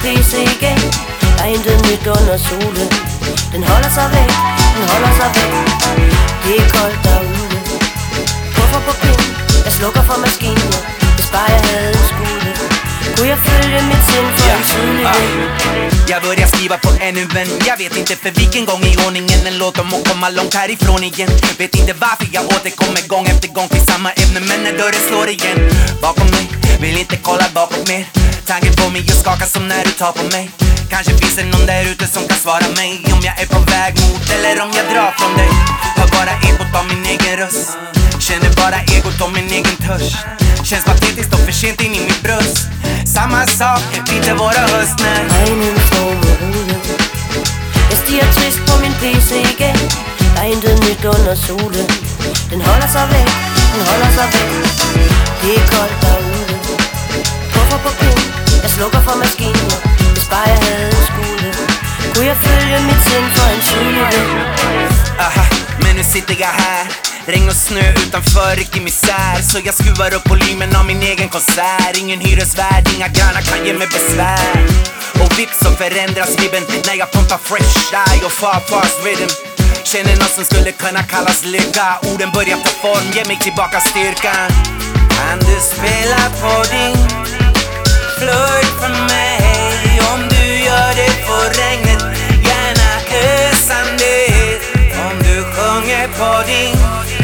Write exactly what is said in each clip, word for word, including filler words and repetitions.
P C igen. Der er intet nyt under solen. Den holder sig væk, den holder sig væk. Det er koldt derude. Hvorfor på pind? Jeg slukker for maskiner. Hvis bare jeg havde en skole, kunne jeg følge mit sind for yeah. en sydlig vind. Jag börjar skriva på ännu en. Jag vet inte för vilken gång i ordningen. En låt om att komma långt härifrån igen. Vet inte varför jag återkommer gång efter gång till samma ämne. Men när dörren slår igen bakom mig, vill inte kolla bakåt mer. Tanken på mig just skakar som när du tar på mig. Kanske finns det någon där ute som kan svara mig. Om jag är på väg mot eller om jag drar från dig. Hör bara ekot av min egen röst. Känner bara egot om min egen törst. Känns patetiskt och för sent in i mitt bröst. Samma sak, inte våra höstnär. Regnen slår med hovedet. Jeg stiger trist på min P C igen. Der er intet nyt under solen. Den holder sig væk, den holder sig væk. Det er koldt derude. Hvorfor på pind? Jeg slukker for maskiner. Hvis bare jeg havde en skole, kunne jeg følge mit sind for en sydlig vind. Aha, men nu sitter jag här. Regn och snö utanför, riktig misär. Så jag skruvar upp volymen av min egen konsert. Ingen hyresvärd, inga grannar kan ge mig besvär. Och vips så förändras vibben när jag pumpar fresh eye och far fast rhythm. Känner något som skulle kunna kallas lycka. Orden börjar ta form, ge mig tillbaka styrkan. Kan du spela på din flöjt för mig? Om du gör det på regnet, gärna ösande. Om du sjunger på din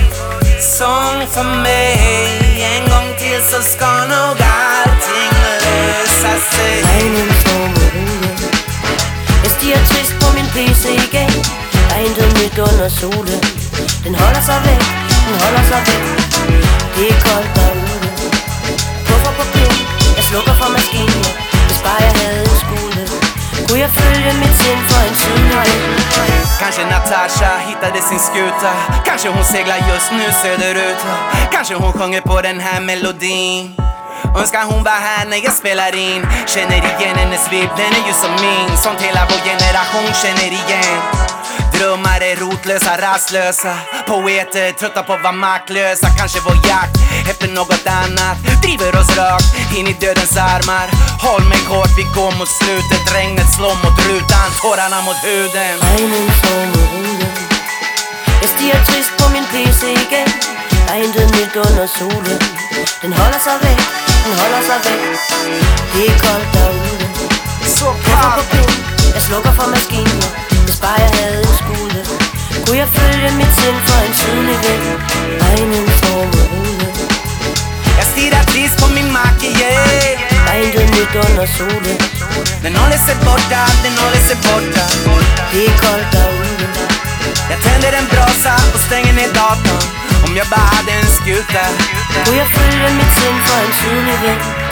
sång för mig en gång till, så ska nog allting lösa sig. Regnen slår med hovedet. Jeg stiger trist på min P C igen. Der er intet nyt under solen. Den holder sig væk, den holder sig væk. Det er koldt derude. Hvorfor på pind? Jeg slukker for maskiner. Hvis bare jeg havde en skole, kunne jeg følge mit sind for en sydlig vind. Kanske Natasha hittade sin skuta. Kanske hon seglar just nu söderut. Kanske hon sjunger på den här melodin. Önskar hon var här när jag spelar in. Känner igen hennes vibb, den är ju som min. Sånt hela vår generation känner igen. Drömmare, rotlösa, rastlösa. Poeter, trötta på att vara maktlösa. Kanske vår jakt efter något annat driver oss rakt in i dödens armar. Håll mig hårt, vi går mot slutet. Regnet slår mot rutan, tårarna mot huden. Regnen slår med hovedet. Jeg stiger trist på min P C igen. Der er intet nyt under solen. Den holder sig væk, den holder sig væk. Det er koldt derude. Så Hvorfor på pind? Jeg slukker for maskiner. Hvis bare jeg havde en skole, kunne jeg følge mit sind for en sydlig vind. Regnen slår med hovedet. Jag stirrar trist på min macke, yeah. Der er intet nyt under solen. Den håller sig borta, den håller sig borta. Det er koldt derude. Jag tänder en brasa och stänger ner datorn. Om jag bara hade en skuta, kunne jeg følge mit sind for en sydlig vind.